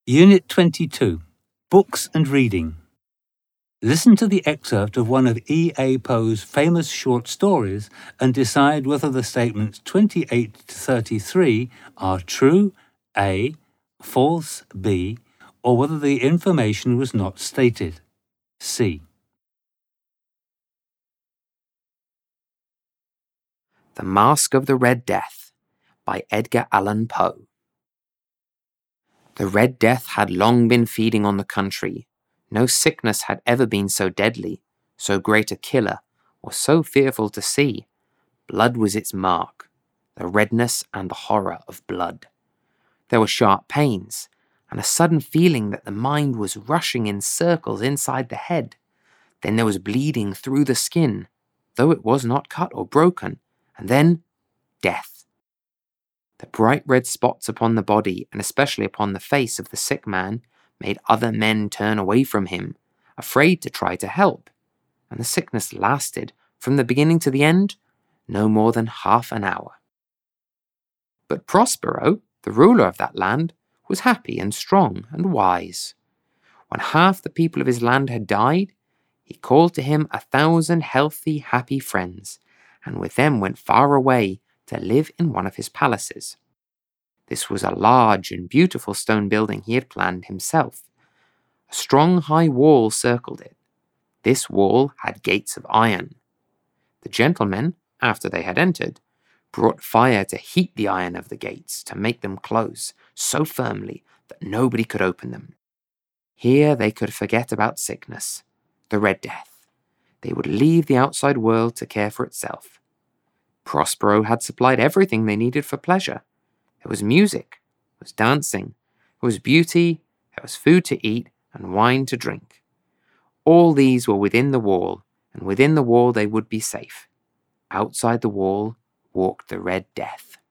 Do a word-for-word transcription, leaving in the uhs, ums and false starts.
Unit twenty-two, Books and Reading. Listen to the excerpt of one of E. A. Poe's famous short stories and decide whether the statements twenty-eight to thirty-three are true, A, false, B, or whether the information was not stated, C. The Masque of the Red Death by Edgar Allan Poe. The Red Death had long been feeding on the country. No sickness had ever been so deadly, so great a killer, or so fearful to see. Blood was its mark, the redness and the horror of blood. There were sharp pains, and a sudden feeling that the mind was rushing in circles inside the head. Then there was bleeding through the skin, though it was not cut or broken, and then death. The bright red spots upon the body, and especially upon the face of the sick man, made other men turn away from him, afraid to try to help, and the sickness lasted, from the beginning to the end, no more than half an hour. But Prospero, the ruler of that land, was happy and strong and wise. When half the people of his land had died, he called to him a thousand healthy, happy friends, and with them went far away to live in one of his palaces. This was a large and beautiful stone building he had planned himself. A strong high wall circled it. This wall had gates of iron. The gentlemen, after they had entered, brought fire to heat the iron of the gates to make them close so firmly that nobody could open them. Here they could forget about sickness, the Red Death. They would leave the outside world to care for itself. Prospero had supplied everything they needed for pleasure. There was music, there was dancing, there was beauty, there was food to eat, and wine to drink. All these were within the wall, and within the wall they would be safe. Outside the wall walked the Red Death.